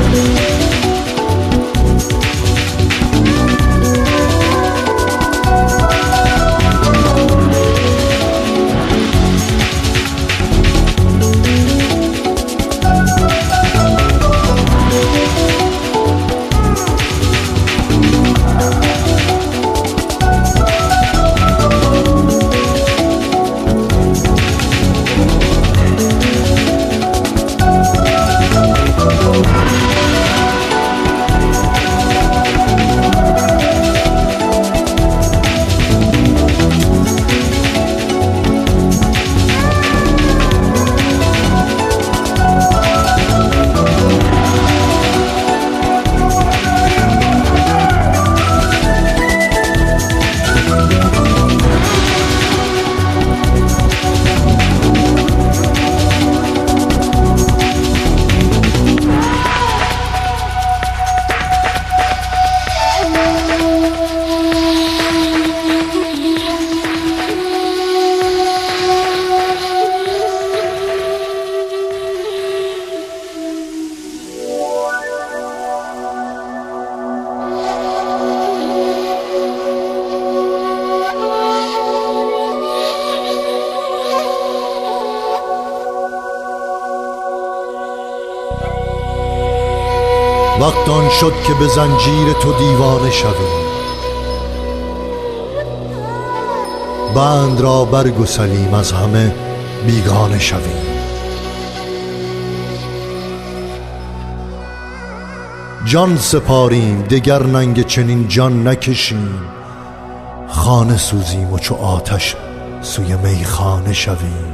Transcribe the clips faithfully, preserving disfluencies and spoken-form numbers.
وقت آن شد که به زنجیر تو دیوانه شویم، بند را برگسلیم از همه بیگانه شویم. جان سپاریم دگر ننگ چنین جان نکشیم، خانه سوزیم و چو آتش سوی میخانه شویم.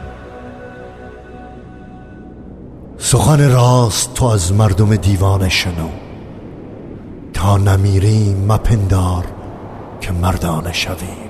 سخن راست تو از مردم دیوانه شنو، تا نمیریم مپندار که مردانه شویم.